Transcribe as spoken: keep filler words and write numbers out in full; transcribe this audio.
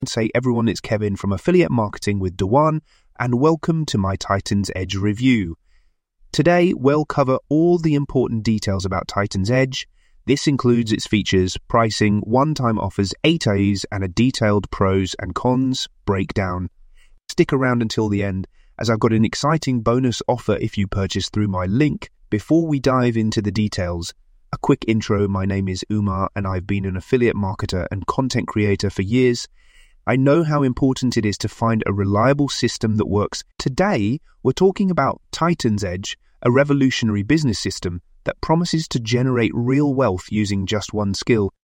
Say everyone, it's Kevin from Affiliate Marketing with Dewan, and welcome to my Titan's Edge review. Today, we'll cover all the important details about Titan's Edge. This includes its features, pricing, one-time offers, eight A's, and a detailed pros and cons breakdown. Stick around until the end, as I've got an exciting bonus offer if you purchase through my link. Before we dive into the details, a quick intro. My name is Umar, and I've been an affiliate marketer and content creator for years. I know how important it is to find a reliable system that works. Today, we're talking about Titan's Edge, a revolutionary business system that promises to generate real wealth using just one skill.